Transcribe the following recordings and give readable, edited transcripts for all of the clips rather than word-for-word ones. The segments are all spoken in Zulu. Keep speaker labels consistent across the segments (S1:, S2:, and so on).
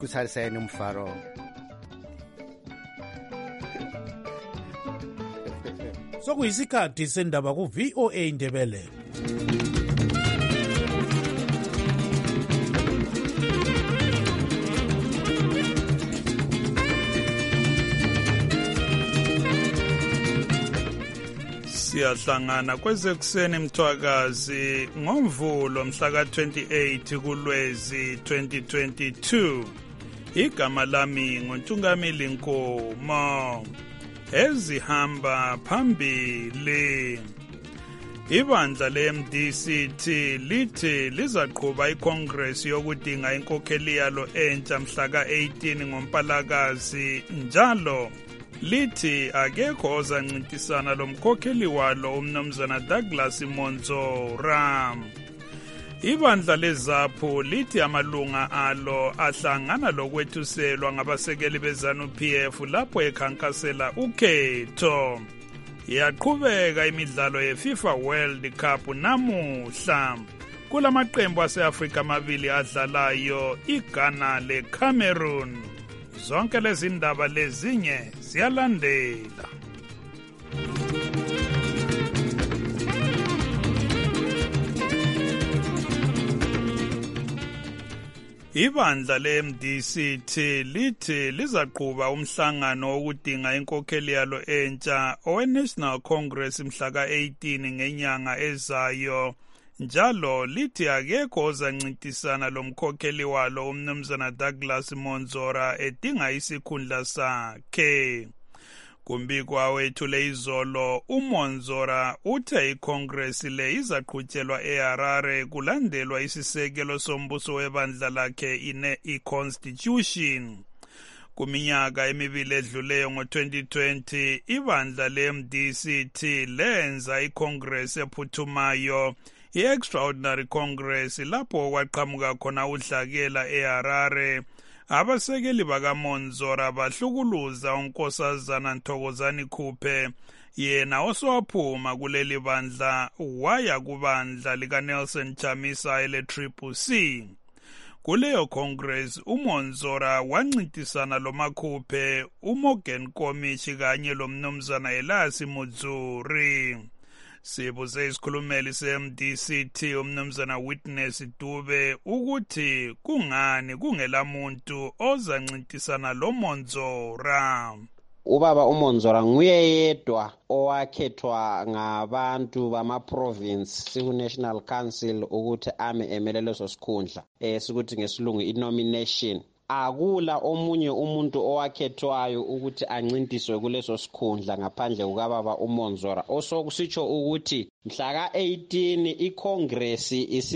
S1: kusaliseni umfaro.
S2: Sokuyisikhathi sendaba ku VOA Indebele.
S3: Siyahlangana kwezekuseni Mthwakazi ngoMvulo mhla ka-28 kuLwezi 2022. Igama lami nguNtungamili Nkomo. Ezihamba phambili. Ibandla le-MDC lithi lizaqhuba iCongress yokudinga inkokheli yalo entsha mhla ka-18 ngoMpalakazi njalo. Lithi akekho ozancintisana lomkhokheli walo umnumzana Douglas Monzora. Ibandla leZAPHU lithi amalunga alo ahlangana lokwethuselwa ngabasekeli beZANU-PF lapho ekhankasela ukhetho. Yaqhubeka imidlalo yeFIFA World Cup namuhla. Kulamaqembu ase-Afrika amabili adlalayo, iGhana leCameroon. Zonke lezi ndaba lezinye ziyalandela. Ibandla le-MDC lithi lizaqhuba umhlangano wokudinga inkokheli yalo entsha owe-National Congress mhla ka-18 ngenyanga ezayo. Njalo lithi akekho ozancintisana lomkhokheli walo umnumzana Douglas Monzora edinga isikhundla sakhe. Kumbikwa wethule izolo, uMonzora uthe iCongress le izaqhutshelwa eHarare kulandelwa isisekelo sombuso webandla lakhe i-Constitution. Kuminyaka emibili edluleyo ngo-2020, ibandla le-MDC lenza iCongress ephuthumayo, i-Extraordinary Congress, lapho kwaqhamuka khona udlakela eHarare. Abasekeli bakaMonzora bahlukuluza uNkosazana Nthokozani Khuphe, yena osowaphuma kuleli bandla waya kubandla likaNelson Chamisa ele-CCC. Kuleyo Congress uMonzora wancintisana loMakhuphe, uMorgan Komichi kanye lomnumzana Elias Mudzuri. Sibuze isikhulumeli se-MDC umnumzana Witness Dube ukuthi kungani kungelamuntu ozancintisana lo Monzora.
S4: Ubaba uMonzora nguye yedwa owakhethwa ngabantu bama-province ku-National Council ukuthi ame emele leso sikhundla. Sikuthi ngesilungu i-nomination. Akula omunye umuntu owakhethwayo ukuthi ancintiswe kuleso sikhundla ngaphandle kukababa uMonzora. Osokusitsho ukuthi mhla ka-18 iCongress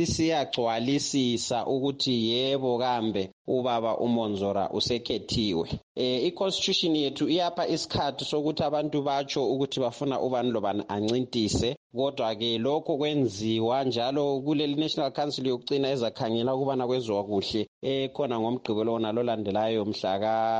S4: isisiyagcwalisisa ukuthi yebo kambe ubaba uMonzora usekhethiwe. I-Constitution yethu iyapha isikhathi sokuthi abantu batsho ukuthi bafuna ubani lobani ancintise. Kodwa ke lokho kwenziwa njalo kuleli National Council yokucina ezakhangela ukubana kwenziwa kuhle khona ngomgqibelo nalolandelayo mhla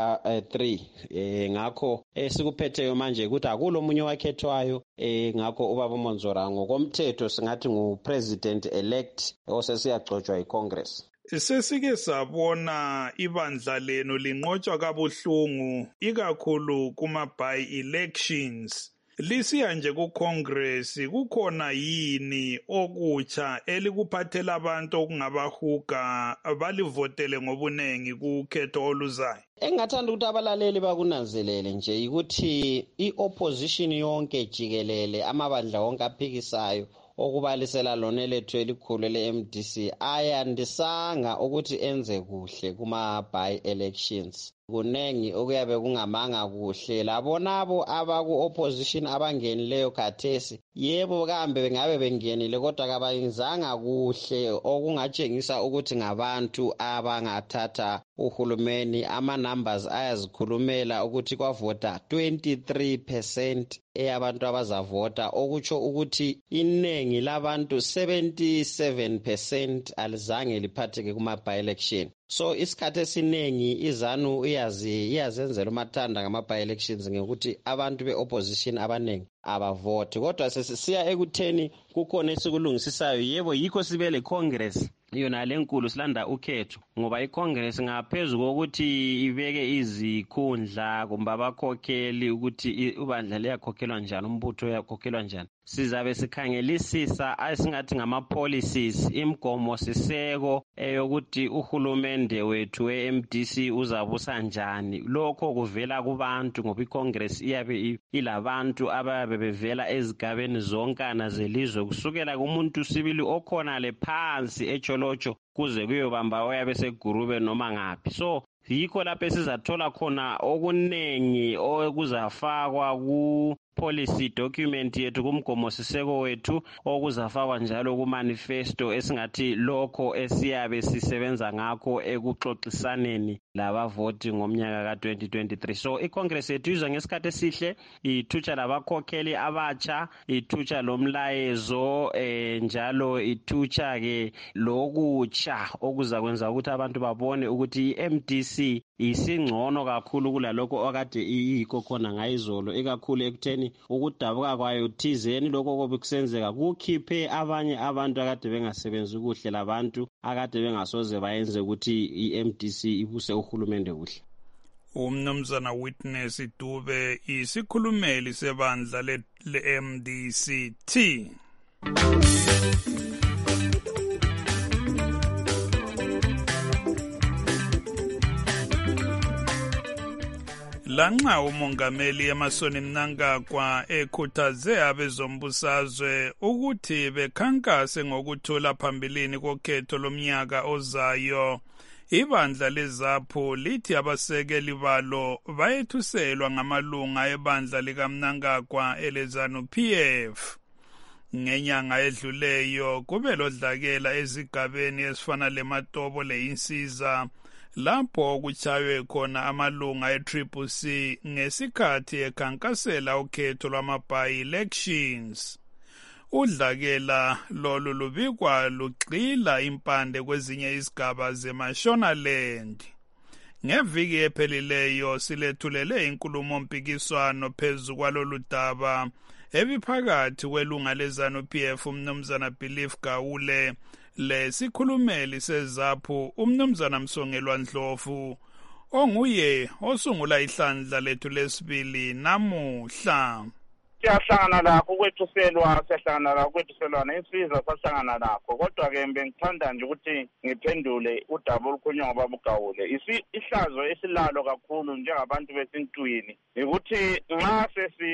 S4: ka-3. Ngakho sikuphetheyo manje ukuthi akulo munye wakhethwayo. Ngakho ubaba uMonzora ngokomthetho singathi ngu-president elect osesiyagcotshwa iCongress.
S3: Sesike sabona ibandla lenu linqotshwa kabuhlungu ikakhulu kuma-by-elections. Lisiya nje kuCongress, kukhona yini okutsha elikuphathela abantu okungabahuga balivotele ngobunengi kukhetho oluzayo?
S4: Engathanda ukuthi abalaleli bakunanzelele nje ukuthi i-opposition yonke jikelele, amabandla wonke aphikisayo okubalisela lona elethu elikhulu le-MDC ayandisanga ukuthi enze kuhle kuma-by-elections. Kunengi okuyabe kungamanga kuhle. Labonabo abaku-opposition abangenileyo khathesi, yebo kambe bengabe bengenile kodwa kabayenzanga kuhle okungatshengisa ukuthi ngabantu abangathatha uhulumeni. Ama-numbers ayazikhulumela ukuthi kwavota 23% eyabantu abazavota, okutsho ukuthi iningi labantu 77% alizange liphatheke kuma-by-election. So isikhathi esiningi iZANU iyazenzela umathanda ngama-by-elections ngokuthi abantu be-opposition abaningi abavoti. Kodwa sesisiya ekutheni kukhona esikulungisisayo, yebo yikho sibe le Congress yona lenkulu silanda ukhetho ngoba iCongress ngaphezu kokuthi ibeke izikhundla kumbe abakhokheli ukuthi ibandla liyakhokhelwa njani umbutho uyakhokhelwa njani sizabe sikhangelisisa esingathi ngama-policies imigomo siseko eyokuthi uhulumende wethu we-MDC uzabusa njani lokho kuvela kubantu ngoba iCongress iyabe ilabantu abayabe bevela ezigabeni zonkana zelizwe kusukela kumuntu sibili okhona lephansi echolotsho kuze kuyobamba oyabe segurube noma ngaphi so yikho lapho sizathola khona okunengi okuzafakwa ku-policy document yethu kumgomo siseko wethu okuzafakwa njalo ku-manifesto esingathi lokho esiyabe sisebenza ngakho ekuxoxisaneni labavoti ngomnyaka ka-2023 so iCongress yethu izwa ngesikhathi esihle ithutsha labakhokheli abatsha ithutsha lomlayezo njalo ithutsha-ke lokutsha okuzakwenza ukuthi abantu babone ukuthi i-MDC isingcono kakhulu kulalokho okade iyikho khona ngayizolo ikakhulu ekutheni ukudabuka kwayo thizeni lokho okobe kusenzeka kukhiphe abanye abantu akade bengasebenzi kuhle labantu akade bengasoze bayenze ukuthi i-MDC ibuse uhulumende kuhle.
S3: Umnumzana Witness Dube isikhulumeli sebandla le-MDC-T. Lanxa umongameli Emmerson Mnangagwa ekhuthaze abezombusazwe ukuthi bekhankase ngokuthula phambilini kokhetho lomnyaka ozayo, ibandla leZAPHU lithi abasekeli balo bayethuselwa ngamalunga ebandla likaMnangagwa eleZANU-PF. Ngenyanga edluleyo kube lodlakela ezigabeni ezifana leMatobo leInsiza lapho kuchaywe khona amalunga e-CCC ngesikhathi ekhankasela ukhetho lwama-by-elections. Udlakela lolu lubikwa lugxila impande kwezinye izigaba zeMashonaland. Ngeviki ephelileyo silethulele inkulumo mpikiswano phezu kwalolu daba ebiphakathi kwelunga leZANU-PF umnumzana Belief Gawule lesikhulumeli seZAPHU umnumzana Msongelwa Ndlovu onguye osungula ihlandla lethu lesibili namuhla.
S1: Siyahlangana lakho kwethuselwana insizwa sahlangana lakho kodwa-ke bengithanda nje ukuthi ngiphendule udaba olukhulunywa ngobaba uGawule. Ihlazo esilalo kakhulu njengabantu besintwini ukuthi nxa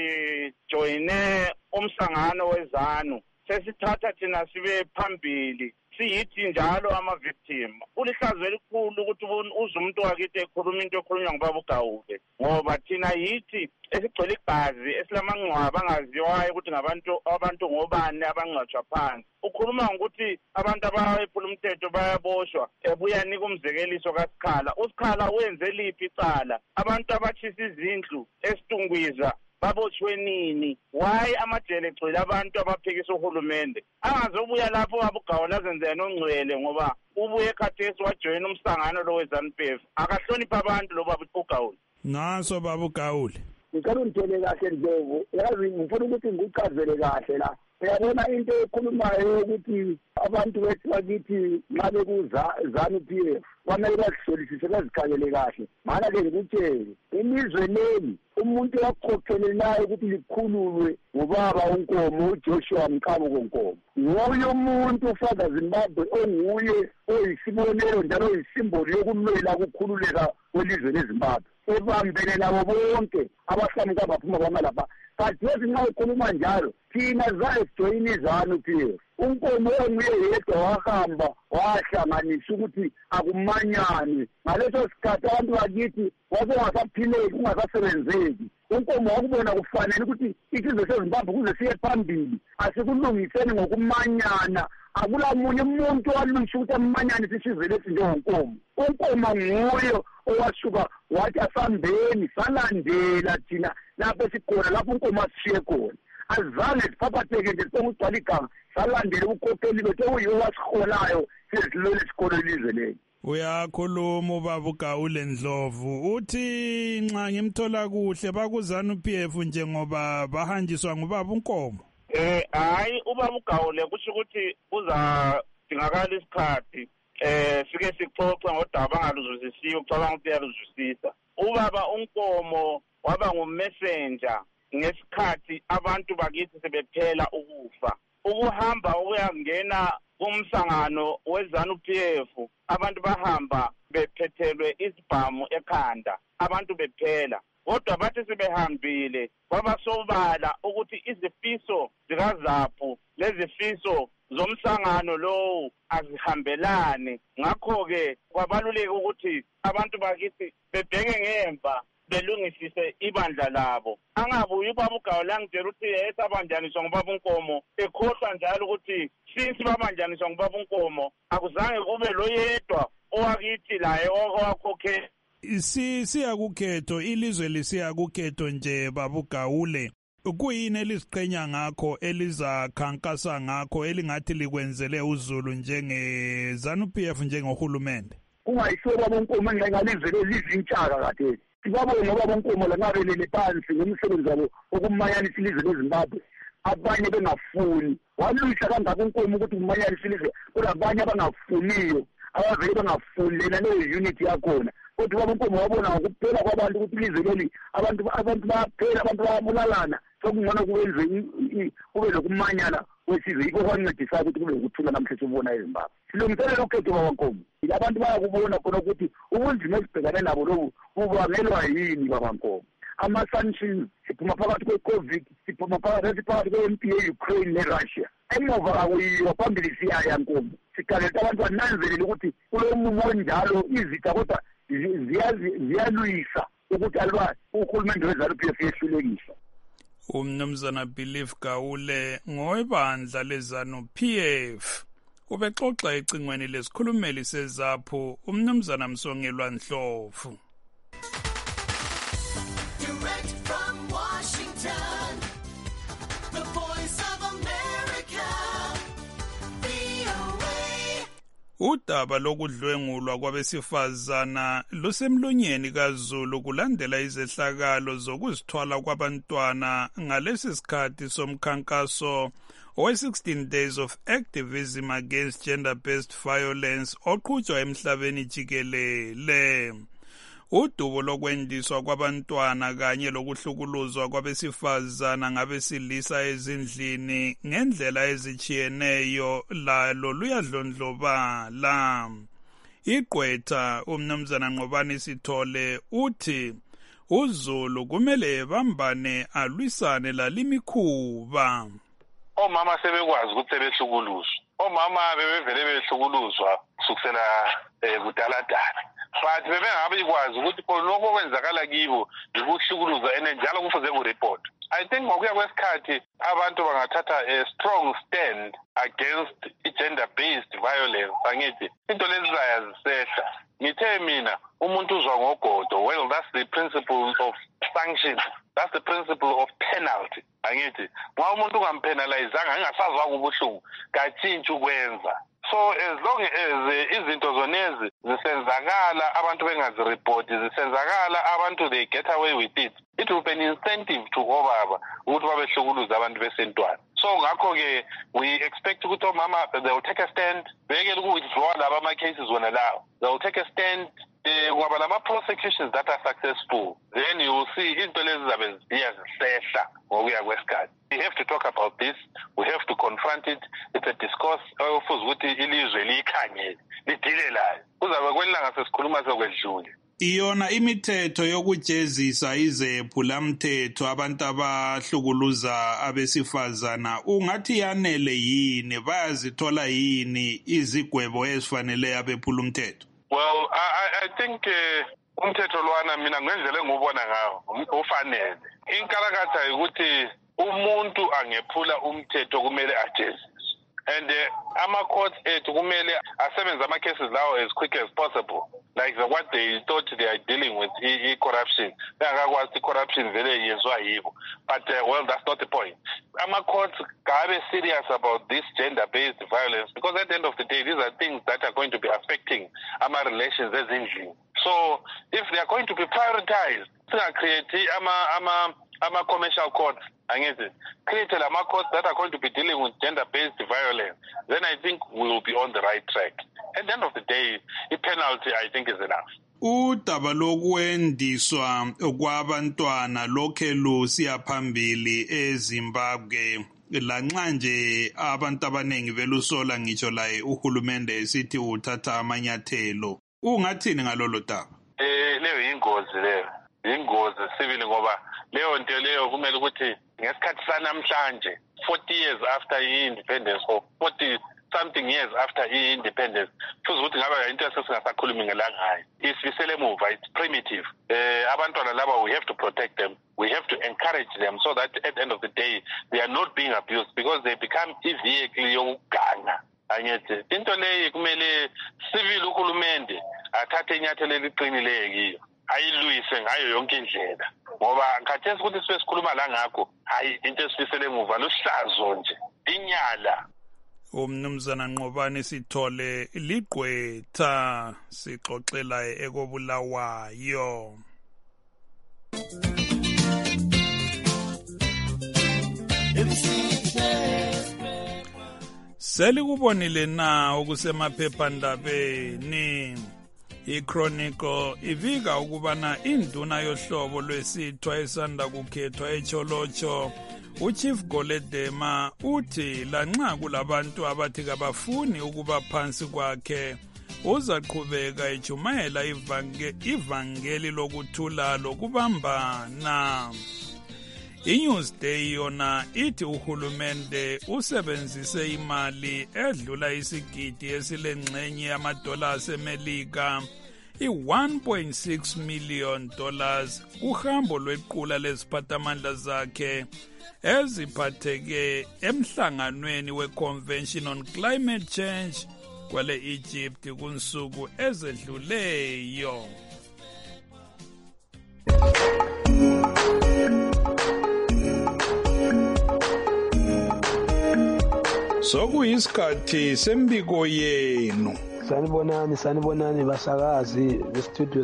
S1: sesijoyine umhlangano weZANU sesithatha thina sibe phambili siyithi njalo ama-victim. Ulihlazo elikhulu ukuthi uze umuntu wakithi ekhuluma into ekhulunywa ngobaba uGawule ngoba thina yithi esigcwele igazi esilamangcwaba angaziwayo ukuthi abantu ngobani abangcwatshwa phansi. Ukhuluma ngokuthi abantu abayephula umthetho bayaboshwa ebuya nika umzekeliso kaSikhala. uSikhala wenze liphi icala? Abantu abatshisa izindlu eSitungwiza baboshwe nini? Why amajele egcwele abantu abaphikisa uhulumende? Angazobuya lapho ubaba uGawule azenzele nongcwele ngoba ubuye ekhathesi wajoyina umhlangano lo weZANU-PF. Akahlonipha abantu lo baba uGawule.
S3: Ngaso baba uGawule.
S5: Ngicela ungithele kahle Ndlovu. Yazi ngifuna ukuthi ngikuchazele kahle la. Uyabona into ekhulumayo ukuthi abantu bethu bakithi nxa bekuZANU-PF kwamele bazihlolisise bazikhangele kahle. Mana ke ngikutshele ilizwe leli umuntu wakhokhelelayo ukuthi likhululwe ngubaba uNkomo uJoshua Mqhamuko Nkomo. Nguye umuntu uFather Zimbabwe onguye oyisibonelo njalo oyisimboli yokulwela ukukhululeka kwelizwe leZimbabwe. Ebambele labo bonke abahlamuka baphuma kwamalapha. Kanti nxa ukhuluma njalo thina zaye sijoyina iZANU-PF. uNkomo onguye yedwa wahamba wahlanganisa ukuthi akumanyane. Ngaleso sikhathi abantu bakithi wasengasaphileki kungasasebenzeki. uNkomo wakubona kufanele ukuthi isizwe seZimbabwe kuze siye phambili asikulungiseni ngokumanyana. Akulamunye umuntu walungisha ukuthi amanyane sisizwe lesi njengoNkomo. uNkomo nguye owasuka wathi asambeni salandela thina lapho sikhona lapho uNkomo asishiye khona. Azange siphaphatheke nje sokugcwala igama salandela ubukhokheli bethu oyiwo wasiholayo sizilole isikolo ilizwe leli.
S3: Uyakhuluma ubaba uGawule Ndlovu uthi nxa ngimthola kuhle bakuZANU-PF njengoba bahanjiswa ngubaba uNkomo.
S1: Hayi ubaba uGawule kusho ukuthi uzadingakala isikhathi sike sixoxe ngodaba angaluzwisisiyo ucabanga ukuthi uyaluzwisisa. Ubaba uNkomo waba ngumessenger ngesikhathi abantu bakithi sebephela ukufa. Ukuhamba ukuyangena kumsangano weZANU-PF, abantu bahamba bephethelwe isibhamu ekhanda, abantu bephela. Kodwa bathi sebehambile kwabasobala ukuthi izifiso zikaZaphu lezifiso zomsangano lowo azihambelane. Ngakho-ke kwabaluleka ukuthi abantu bakithi bebheke ngemva belungisise ibandla labo. Angabuyi ubaba uGawu langitshela ukuthi esabanjaniswa ngubaba uNkomo, ekhohlwa njalo ukuthi since babanjaniswa ngubaba uNkomo akuzange kube lo yedwa owakithi laye owakhokhela.
S3: Siyakukhetho, ilizwe lisiyakukhetho nje baba uGawule. Kuyini elisiqhenya ngakho, elizakhankasa ngakho, elingathi likwenzele uZulu njenge-ZANU-PF njengohulumende?
S5: Kungayisiwo baba uNkomo engingalizele lizintshaka kade. Sibabonga baba uNkomo langabelele phansi ngomsebenzi wabo okumanyanisa ilizwe leZimbabwe. Abanye bengafuni. Walungisa kangaka uNkomo ukuthi kumanyanisa ilizwe, kodwa abanye abangafuniyo, abavele bengafuni lena leyo unity yakhona. Kodwa baba uNkomo wabona ngokuphela kwabantu ukuthi ilizwe leli abantu bayaphela, abantu bayabulalana. Sokungcono kube lokumanyana kwesizwe, yikho kwancedisa ukuthi kube ukuthula namhlanje ubona eZimbabwe. Silungiselela ukhetho baba uNkomo. Abantu bayakubona khona ukuthi ubunzima esibhekane nabo lobu bubangelwa yini baba uNkomo. Ama-sanctions, siphuma phakathi kwe-COVID, siphuma phakathi kwe-MP ye-Ukraine ne-Russia. Emuva akuyiwa, phambili siyaya Nkomo. Sikalele abantu bananzelele ukuthi kulo mumo onjalo izitha kodwa ziyalwisa ukuthi alwa uhulumende weZANU-PF yehlulekisa.
S3: Umnumzana Belief Gawule ngowebandla leZANU-PF ubexoxa ecingweni lesikhulumeli seZaphu umnumzana Msongelwa Ndlovu. Udaba lokudlwengulwa kwabesifazana lusemlonyeni kaZulu kulandela izehlakalo zokuzithwala kwabantwana ngalesi sikhathi somkhankaso we-16 Days of Activism Against Gender-Based Violence oqhutshwa emhlabeni jikelele. Udubo lokwendiswa kwabantwana kanye lokuhlukuluzwa kwabesifazana ngabesilisa ezindlini ngendlela ezichiyeneyo lalo luyadlondlobala. Igqwetha umnumzana Nqobani Sithole uthi uZulu kumele ebambane alwisane lalimikhuba.
S6: Omama sebekwazi ukuthi sebehlukuluzwa. Omama bebevele behlukuluzwa kusukela kudaladala. But bebengabe ikwazi ukuthi lokho okwenzakala kibo ukuhlukuluzwa njalo kufuze kureport. I think ngokuya kwesikhathi abantu bangathatha a strong stand against gender-based violence. Angithi into lezi zayazisehla. Ngithe mina umuntu uzwa ngogodo. Well, that's the principle of sanction. That's the principle of penalty. Angithi nxa umuntu ungampenalizanga engasazwa kubuhlungu katshintshi ukwenza. So as long as izinto zonezi zisenzakala abantu bengazireport, zisenzakala abantu they get away with it, it will be an incentive to obaba ukuthi babehlukuza abantu besentwana. So ngakho-ke we expect ukuthi omama they will take a stand, bekele uku-withdraw laba ama-cases wona lawo. They will take a stand. Kungaba lama-prosecutions that are successful, then you will see into lezi zabe ziyazisehla ngokuya kwesikhathi. We have to talk about this. We have to confront it. It's a discourse ofuze ukuthi ilizwe liyikhangele lidile layo. Kuzabe kwelanga sesikhuluma sekwedlule.
S3: Iyona imithetho yokujezisa izephulamthetho abantu abahlukuluza abesifazana ungathi yanele yini, bayazithola yini izigwebo ezifanele abephulumthetho?
S6: Well, I think umthetho lwana mina ngendlela engubona ngawo ufanele. Inkalakatha ukuthi umuntu angephula umthetho kumele ajeziswe. And ama-courts ethu kumele asebenze ama-cases lawo as quick as possible. Like what they thought they are dealing with, corruption. Bengakwazi corruption vele yezwa yibo. But, well, that's not the point. Ama-courts are serious about this gender-based violence because at the end of the day, these are things that are going to be affecting our relations as in. So if they are going to be prioritized, create commercial courts, create courts that are going to be dealing with gender-based violence, then I think we will be on the right track. At the end of the day, the penalty, I think, is enough.
S3: Udaba lokwendiswa kwabantwana lokhe lusiya phambili eZimbabwe lanxa nje abantu abanengi belusola ngitsho laye uhulumende esithi uthatha amanyathelo. Ungathini ngalolo daba?
S6: Leyo yingozi sibili ngoba leyo nto leyo kumele ukuthi ngesikhathi sanamhlanje 40 years after independence or 40 something years after independence futhi ukuthi ngaba into esesingasakhulumi ngayo isifisele emuva, it's primitive. Abantwana laba, we have to protect them, we have to encourage them so that at the end of the day they are not being abused because they become i-vehicle yokuganga. Angithi into leyo kumele civil uhulumende athathe inyathelo eliqinileyo kiyo ayilwise ngayo yonke indlela ngoba khathesi ukuthi sikhuluma la ngakho hayi into esifisele emuva luhlazo nje inyala.
S3: Umnumzana Nqobani Sithole ligqwetha sixoxela ekobulawayo. Selikubonile na okusemaphephandabeni. iChronicle ivika ukubana induna yohlobo lwesithwa esanda kukhethwa eCholocho uChief Goledema uthi lanxa kulabantu abathi kabafuni ukuba phansi kwakhe uzaqhubeka ejumayela ivangeli lokuthula lokubambana. iNewsday yona ithi uhulumende usebenzise imali edlula isigidi esilengxenye yamadollars eMelika i$1.6 million kuhambo lwequla leziphathamandla zakhe eziphatheke emhlanganweni weConvention on Climate Change kwale Egypt kunsuku ezedluleyo. Sokuyisikhathi sembiko yenu.
S7: Sanibonani basakazi bestudio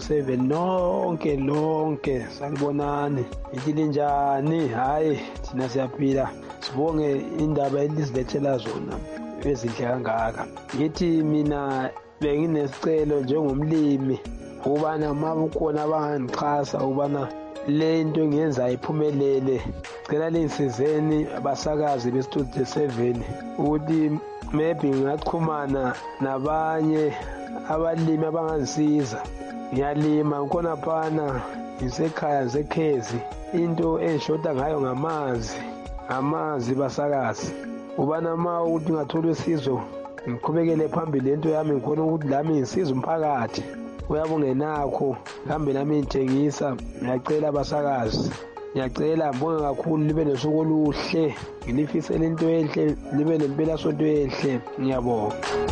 S7: 7 lonke sanibonani. Ithi njani? Hayi thina siyaphila. Sibonge indaba elizilethela zona ezinhle kangaka. Ngithi mina benginesicelo njengomlimi ubana mabukhona abangixhasa ubana le nto ngiyenza iphumelele. Cela linsizeni abasakazi bestudio 7 ukuthi maybe ngachumana nabanye abalimi abangazisiza. Ngiyalima ngkhona phana ngisekhaya ngisekhezi. Into engishoda ngayo ngamanzi basakazi. Ubana ma ukuthi ngathola usizo ngiqhubekele phambili lento yami ngikhona ukuthi lami ngisiza umphakathi. Uyabongenakho kambe nami ngithengisa. Ngiyacela basakazi, ngiyacela mbonge kakhulu libe nosuku oluhle, ngilifisele into enhle, libe nempelasonto enhle. Ngiyabonga.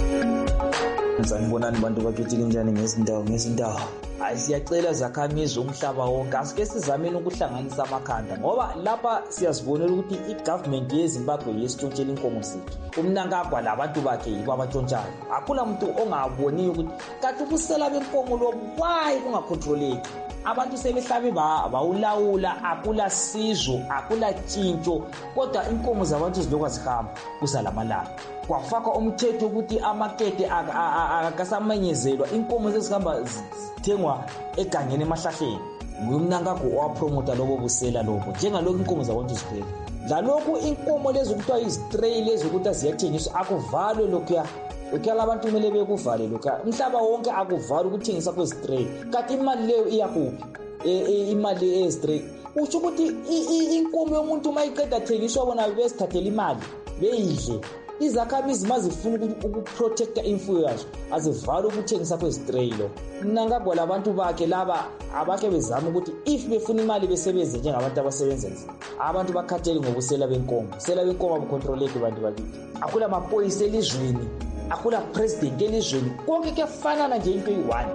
S8: Sanibonani bantu bakithi kanjani ngezindawo. Siyacela zakhamizi umhlaba wonke asike sizameni ukuhlanganisa amakhanda ngoba lapha siyasibonela ukuthi igovernment yeZimbabwe yesitshontshelwe inkomo zethu. Umnankagwa labantu bakhe yibo abatshontshayo. Akula umuntu ongaboni ukuthi kanti ubusela benkomo lo why kungacontroleki. Abantu sebehlabe bawulawula, akula sizo, akula tshintsho, kodwa inkomo zabantu zilokwa zihamba kusalamalanga. Kwafaka umthetho ukuthi amakete akasamanyezelwa, inkomo sezihamba zithengwa egangeni emahlahleni. Ngumnankagwa owapromota lobo busela lobo njengalokho inkomo zabantu ziphela. Ngalokhu inkomo lezo kuthiwa izistray lezo ukuthi ziyathengiswa akuvalwe lokhuya. Ukuyala abantu kumele bekuvale lokho. Umhlaba wonke akuvalwe ukuthengisa kwezistray. Kanti imali leyo iyakuphi? Imali eyestray. Uthi ukuthi inkomo yomuntu mayiqeda thengiswa bona besithathela imali beyidle. Izakhamizi mazifuna ukuprotecta imfuyo yazo azivale ukuthengisa kwezistray lo. Mnankagwa labantu bakhe laba abakhe bezama ukuthi if befuna imali besebenze njengabantu abasebenza nzima. Abantu bakhathele ngobusela benkomo. Sela benkomo abucontroleki bantu bakithi. Akula amaphoyisa elizweni, akula president elizweni, konke kuyafanana nje into eyi-1.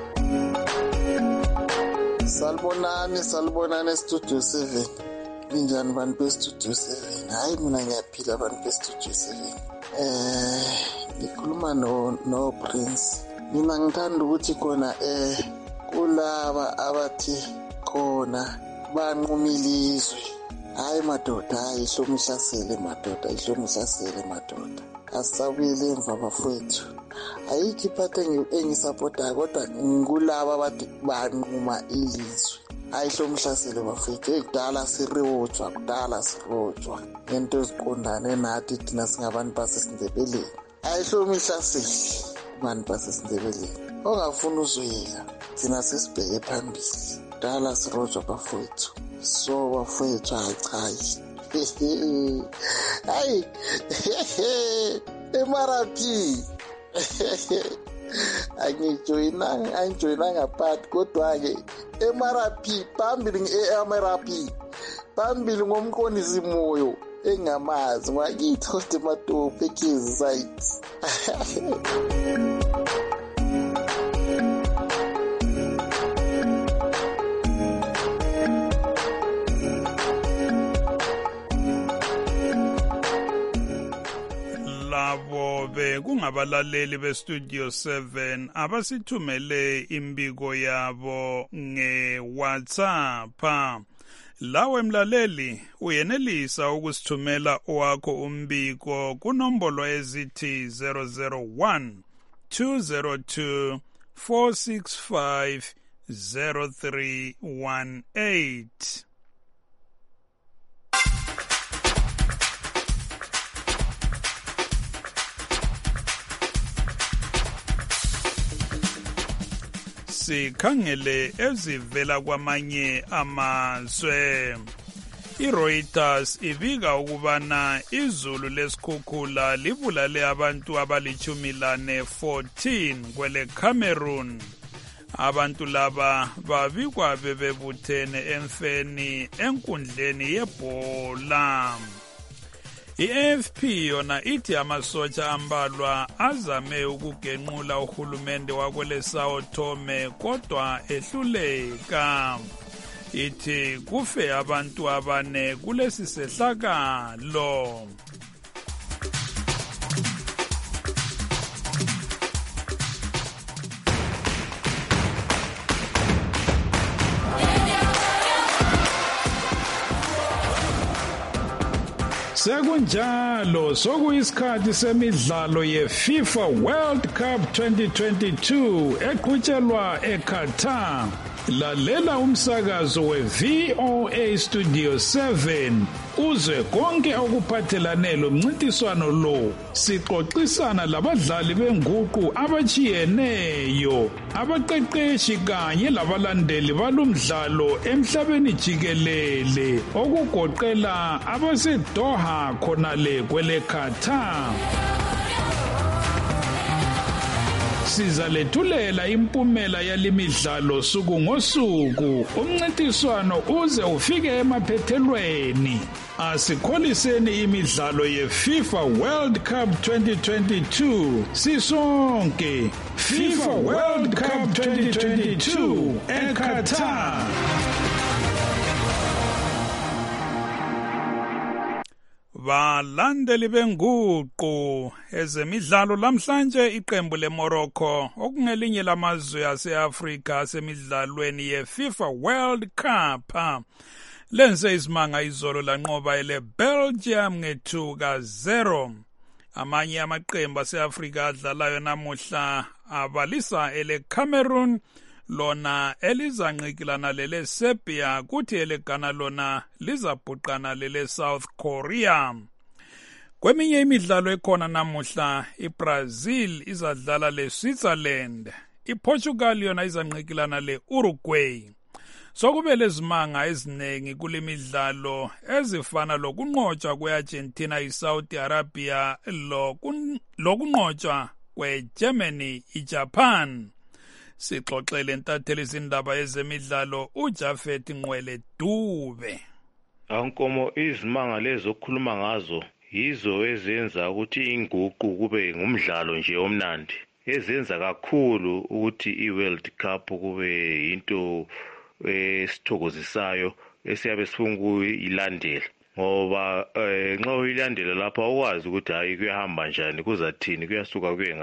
S9: Salibonani Studio 7. Linjani bantu bestudio 7? Hayi mina ngiyaphila bantu bestudio 7. Ngikhuluma no Prince. Mina ngithanda ukuthi khona kulaba abathi khona banqumilizwe. Hayi madoda, hayi ihlomihlasele madoda, ihlomihlasele madoda. Asisabuyele emva bafowethu. Ayikho iphathi engisapotayo kodwa kulaba abathi banquma ilizwe. Hayi ihlomihlasele bafowethu. Kudala sirojwa into eziqondane nathi thina singabantu basesindebeleni. Hayi ihlomihlasele abantu basesindebeleni. Ongafuna uzoyela thina sesibheke phambili. Kudala sirojwa bafowethu. So bafowethu hayi. Hayi emarapi angijoyinanga phakathi kodwa-ke emarapi phambili ngomqondisi moyo engamazi ngakithi kodwa ematope ekezi sites.
S3: Labo bekungabalaleli bestudio 7 abasithumele imbiko yabo nge-WhatsApp. Lawe mlaleli uyenelisa ukusithumela owakho umbiko kunombolo ezithi 001 202 465 0318. Sikhangele ezivela kwamanye amazwe. iReuters ibika ukubana izulu lesikhukhula libulale abantu abali-14 kwele Cameroon. Abantu laba babikwa bebebuthene emfeni enkundleni yebhola. I-AFP yona ithi amasotsha ambalwa azame ukugenqula uhulumende wakwele Sao Tome kodwa ehluleka. Ithi kufe abantu 4 kulesi sehlakalo. Sekunjalo sokuyisikhathi semidlalo yeFIFA World Cup 2022 eqhutshelwa eQatar. Lalela umsakazo weVOA Studio 7 uzwe konke okuphathelane lomncintiswano lo. Sixoxisana labadlali benguqu abachiyeneyo, abaqeqeshi kanye labalandeli balomdlalo emhlabeni jikelele okugoqela abaseDoha khonale kwele Qatar. Sizalethulela impumela yalimidlalo suku ngosuku umncintiswano uze ufike emaphethelweni. Asikholiseni imidlalo yeFIFA World Cup 2022 sisonke. FIFA World Cup 2022 eQatar. Balandeli benguqu ezemidlalo lamhlanje iqembu leMorocco okungelinye lamazwe aseAfrika asemidlalweni yeFIFA World Cup lenze isimanga izolo lanqoba ele Belgium nge2-0. Amanye amaqembu aseAfrika adlalayo namuhla abalisa ele Cameroon lona elizanqikilana lele Serbia kuthi ele Ghana lona lizabhuqana lele South Korea. Kweminye imidlalo ekhona namuhla iBrazil izadlala le Switzerland, iPortugal yona izanqikilana le Uruguay. Sokube lezimanga ezinengi kule midlalo ezifana lokunqotshwa kweArgentina iSaudi Arabia lokunqotshwa kweGermany iJapan. Sixoxele entatheli izindaba ezemidlalo uJafet Nqwele Dube.
S10: Ankomo izimanga lezo okukhuluma ngazo yizo ezenza ukuthi inguqu kube ngumdlalo nje omnandi. Ezenza kakhulu ukuthi iWorld Cup kube into esithokozisayo esiyabe sifuna ukuyilandela. Ngoba nxa uyilandela lapha ukwazi ukuthi hayi kuyahamba njani kuzathini kuyasuka kuye ngaphi.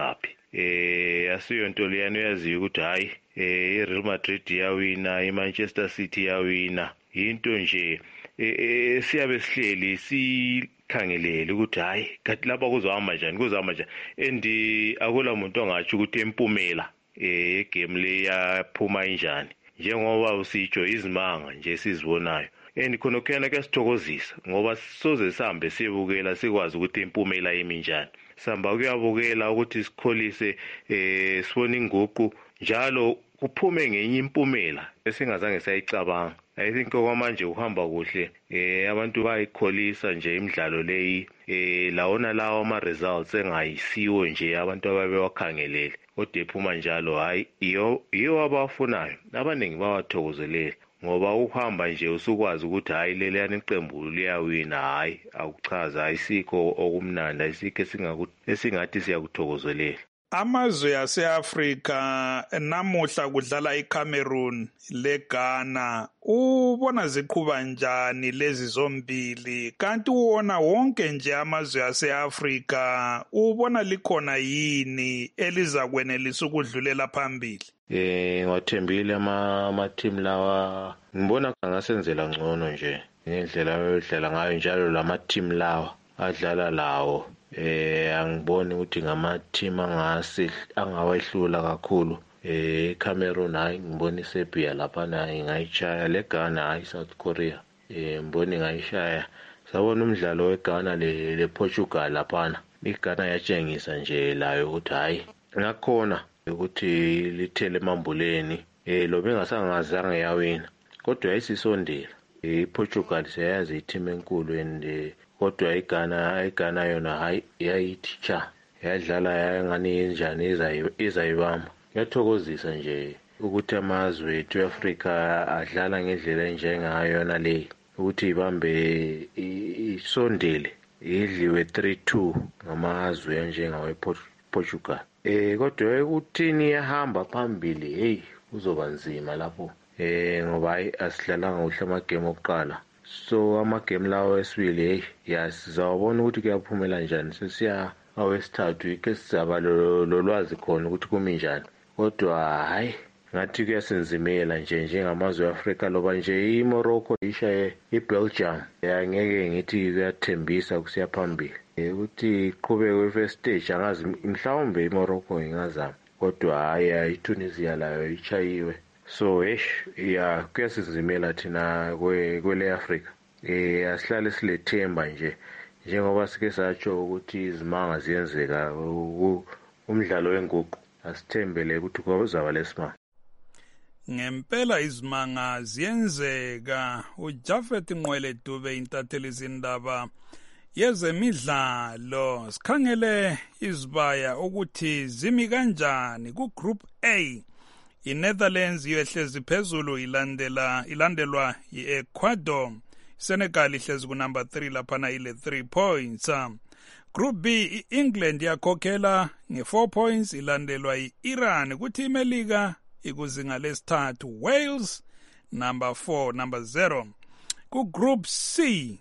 S10: asiyonto leyani uyaziyo ukuthi hayi iReal Madrid yawina, iManchester City yawina. Into nje siyabe sihleli sikhangelele ukuthi hayi kathi lapha kuzohamba njani and akula muntu ongatsho ukuthi empumela game le yaphuma injani njengoba usitsho izimanga nje sizibonayo. And khona kuyana kuyasithokozisa ngoba soze sihambe siyebukela sikwazi ukuthi impumela yeminjani. Samba kuyabukela ukuthi sikholise sibone inguqu njalo kuphume ngenye impumela esingazange sayicabanga. I think okwamanje uhamba kuhle abantu bayikholisa nje imidlalo leyi lawona lawo ama results engayisiwo nje abantu ababewakhangelele kodwa ephuma njalo hayi iyo abafunayo abaningi bawathokozelele ngoba uhamba nje usukwazi ukuthi hayi leliyani iqembu liyawina hayi akuchaza ayisikho okumnandi ayisikho esingathi siyakuthokozelela.
S3: Amazwe ase-Afrika namuhla kudlala iCameroon leGhana. Ubona ziqhuba njani lezi zombili? Kanti uwona wonke nje amazwe ase-Afrika ubona likhona yini elizakwenelisa ukudlulela phambili?
S10: Ngiwathembile ama-team lawa. Ngibona angasenzela ngcono nje ngendlela ayodlala ngayo njalo lama-team lawa adlala lawo. Angiboni ukuthi ngama-team angawehlula kakhulu. Cameroon hayi ngibona iSerbia lapha nayo ingayishaya, leGhana hayi South Korea ngibona ingayishaya. Sabona umdlalo weGhana le-Portugal laphana. iGhana yatshengisa nje layo ukuthi hayi ngakhona ukuthi lithele emambuleni lo bengasangazange yawina kodwa yayisisondela. iPortugal siyayazi i-team enkulu and kodwa iGhana yona hayi yayithi cha yadlala yangani enjani izayibamba. Kuyathokozisa nje ukuthi amazwe ethu eAfrika adlala ngendlela enjengayo yona le ukuthi ibambe isondele idliwe 3-2 ngamazwe anjengawe Portugal. Kodwa ukuthini yahamba phambili hey kuzoba nzima lapho ngoba asidlalanga uhle amagame okuqala. So amagame lawo esibili sizawubona ukuthi kuyaphumela njani. Sesiya awesithathu ike sizaba lolwazi khona ukuthi kumi njani. Kodwa hayi ngathi kuyasinzimela njengamazwe eAfrika loba nje iMorocco ishaye iBelgium angeke ngithi kuyathembisa kusiya phambili ukuthi iqhubeke kwe-first stage. Angazi mhlawumbe iMorocco ingazama kodwa hayi iTunisia layo ichayiwe. So kuyasizimela thina kwele Afrika. Asihlale silethemba njengoba sike satsho ukuthi izimanga ziyenzeka umdlalo wenguqu. Asithembele ukuthi kuzaba lesimanga.
S3: Ngempela izimanga ziyenzeka. uJafet Nqwele Dube intatheli izindaba yezemidlalo. Sikhangele izibaya ukuthi zimi kanjani ku-Group A. iNetherlands iyehlezi phezulu ilandelwa yi-Ecuador. Senegal ihlezi ku-number 3 laphana ile 3 points. Group B i-England yakhokhela nge-4 points ilandelwa yi-Iran. Kuthi iMelika ikuzinga lesithathu. Wales number 4 number 0. Ku-Group C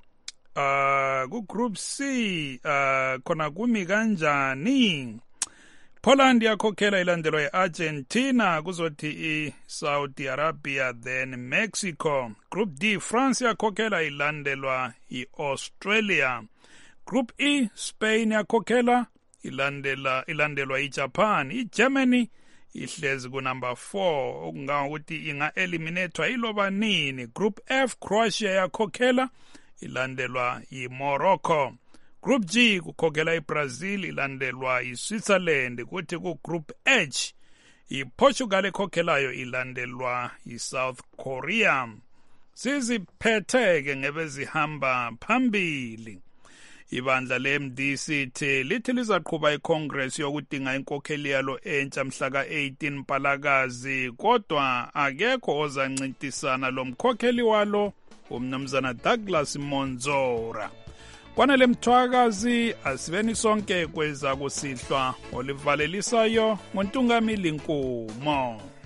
S3: khona kumi kanjani? Poland yakhokhela ilandelwa yi-Argentina, kuzothi i-Saudi Arabia, then Mexico. Group D, France yakhokhela ilandelwa yi-Australia. Group E, Spain yakhokhela ilandelwa yi-Japan. I-Germany ihlezi ku-number 4 okungangokuthi inga-eliminathwa iloba nini. Group F, Croatia yakhokhela ilandelwa yi-Morocco. Group G kukhokhela iBrazil ilandelwa yiSwitzerland. Kuthi ku-Group H iPortugal ekhokhelayo ilandelwa yiSouth Korea. Siziphetheke ngebezihamba phambili. Ibandla le-MDC lithi lizaqhuba iCongress yokudinga inkokheli yalo entsha mhla ka-18 Mpalakazi, kodwa akekho ozancintisana lo mkhokheli walo umnumzana Douglas Monzora. Kwanele Mthwakazi, asibeni sonke kweza kusihlwa olivalelisayo ngoNtungamili Nkumo.